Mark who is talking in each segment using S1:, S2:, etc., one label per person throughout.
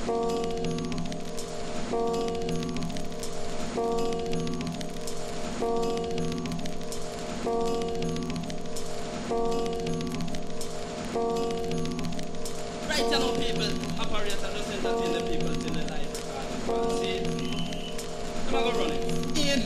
S1: Right now, people, operate and just entertain the people till the life recording. See? I'm gonna go run it. In.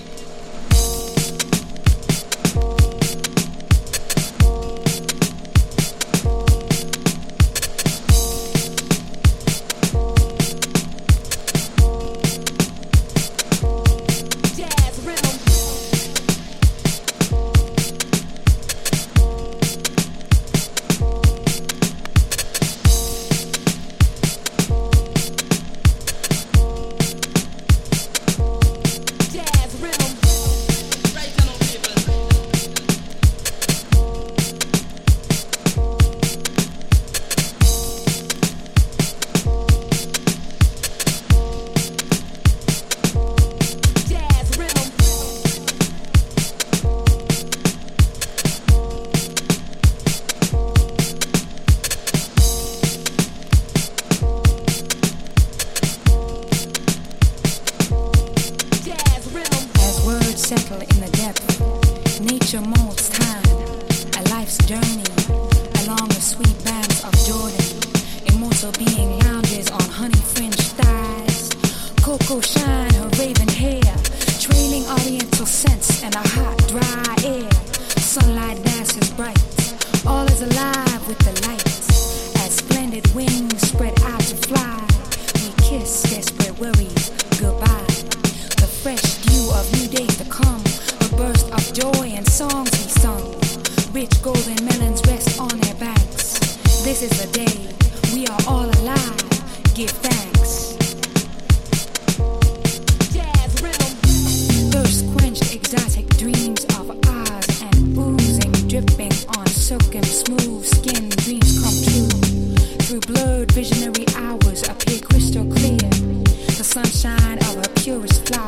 S2: Settle in the depth. Nature molds time, a life's journey along the sweet banks of Jordan. Immortal being lounges on honey-fringed thighs. Cocoa shine her raven hair, trailing oriental scents and a hot, dry air. Sunlight dances bright, all is alive with the lights. As splendid wings spread out to fly, we kiss desperate worries goodbye. The fresh dew of new days to come, a burst of joy and songs we sung. Rich golden melons rest on their banks. This is the day we are all alive. Give thanks. Jazz rhythm. Thirst quenched exotic dreams of ours and oozing, dripping on silken smooth skin. Dreams come true. Through blurred visionary hours appear crystal clear. The sunshine of her purest flower.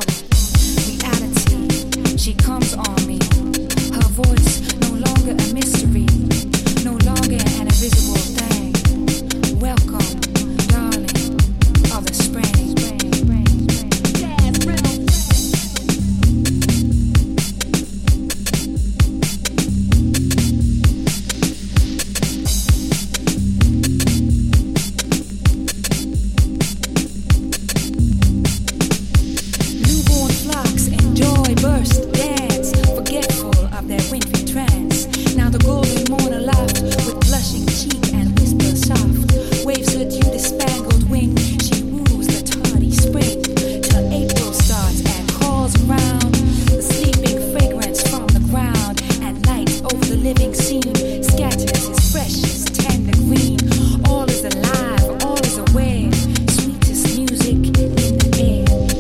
S2: She comes on me. Her voice no longer a mystery, no longer an invisible thing. Welcome, darling of the spring. Jazz rhythm. Newborn flocks enjoy burst. Dance, forgetful of their wintry trance. Now the golden morn aloft, with blushing cheek and whisper soft, waves her dew-spangled wing. She woos the tardy spring, till April starts and calls around. The sleeping fragrance from the ground, and light over the living scene scatters its freshest tender green. All is alive, all is aware. Sweetest music in the air.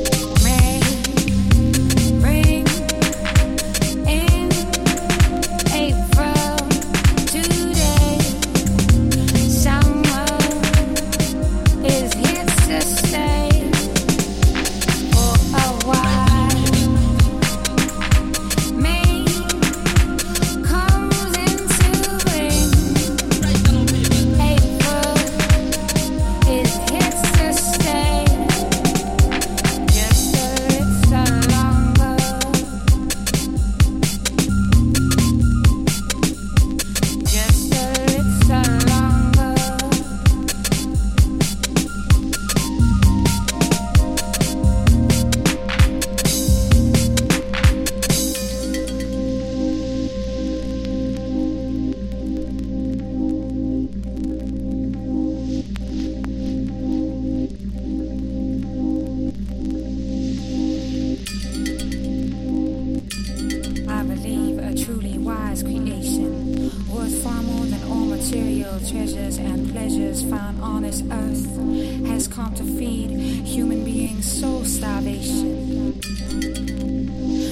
S2: Treasures and pleasures found on this earth has come to feed human beings' soul starvation.